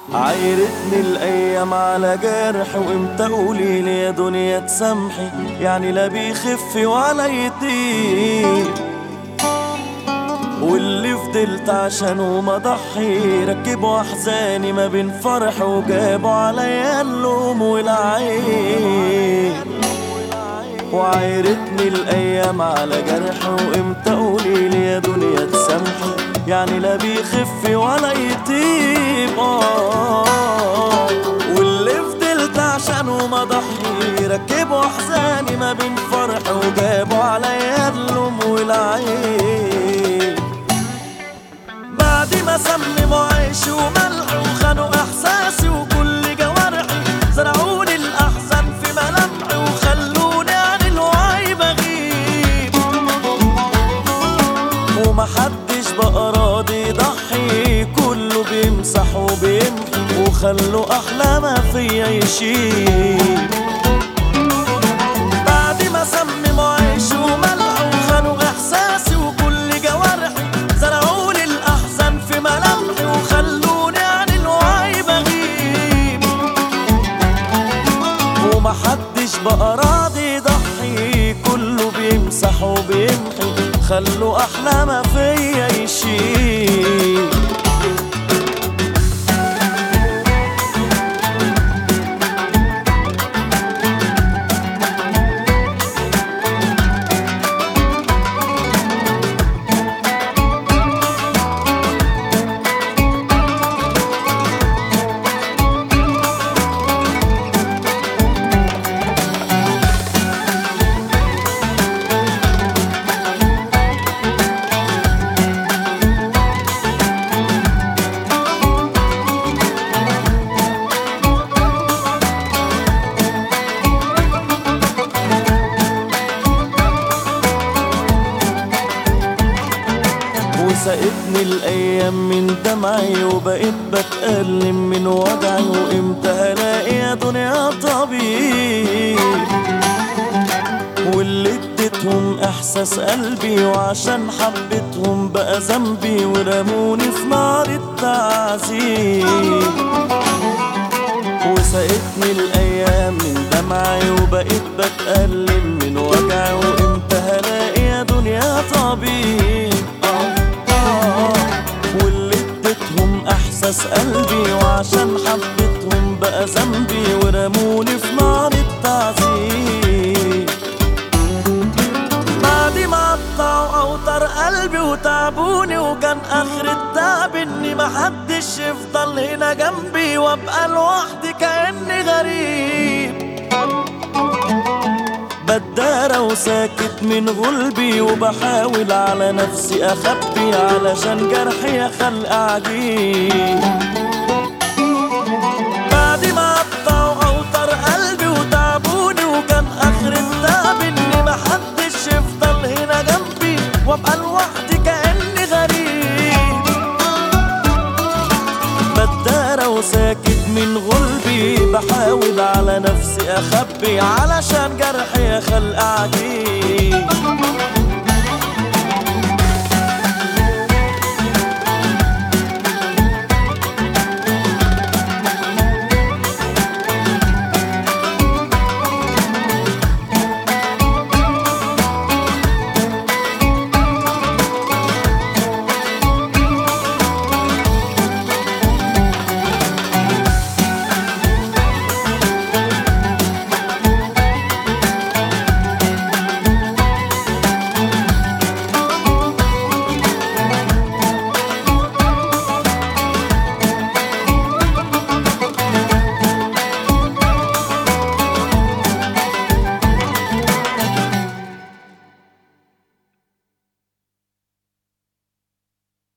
عايرتني الايام على جرح، وامتى قوليلي يا دنيا تسامحي؟ يعني لا بيخف ولا يطيب، واللي فضلت عشانه مضحي ركبوا احزاني ما بين فرح، وجابوا عليا اللوم والعيب. وعايرتني الايام على جرح، وامتى قوليلي يا دنيا تسامحي؟ يعني لا بيخف ولا يطيب. واللي فضلت عشانه مضحي ركبوا احزاني ما بين فرح، وجابوا عليا اللوم والعيب. بعد ما سمموا عيشي وملح وخانوا احساسي وكل جوارحي، زرعوني الاحزان في ملامحي وخلوني عن الوعي بغيب. ومحدش بقى راضي يضحي، كله بيمسح وبيمحي وخلوا احلى ما فيا يشيل. بعد ما سمموا عيشي وملح وخانوا احساسي وكل جوارحي، زرعوني الاحزان في ملامحي وخلوني عن الوعي بغيب. ومحدش بقى راضي يضحي، كله بيمسح وبيمحي خلوا احلى ما فيا يشيل. وسقتني الايام من دمعي، وبقيت بتألم من وجعي، وامتى هلاقي يا دنيا طبيب؟ واللي اديتهم احساس قلبي، وعشان حبيتهم بقى ذنبي، ورموني في نار التعذيب. وسقتني الايام من دمعي، وبقيت بتألم من وجعي، وامتى هلاقي يا دنيا طبيب؟ واللي اديتهم احساس قلبي، وعشان حبيتهم بقى ذنبي، ورموني في نار التعذيب. بعد ما قطعوا اوتار قلبي وتعبوني، وكان اخر التعب اني محدش يفضل هنا جنبي، وابقى لوحدي كأني غريب. بدارة وساكت من غلبي، وبحاول على نفسي اخبي، علشان جرحي يا خلق عجيب. بعد ما قطعوا اوتار قلبي وتعبوني، وكان اخر التعب اني محدش يفضل هنا جنبي، وابقى لوحدي كأني غريب. بدارة وساكت من غلبي، بحاول على نفسي اخبي، علشان جرحي يا خلق عجيب.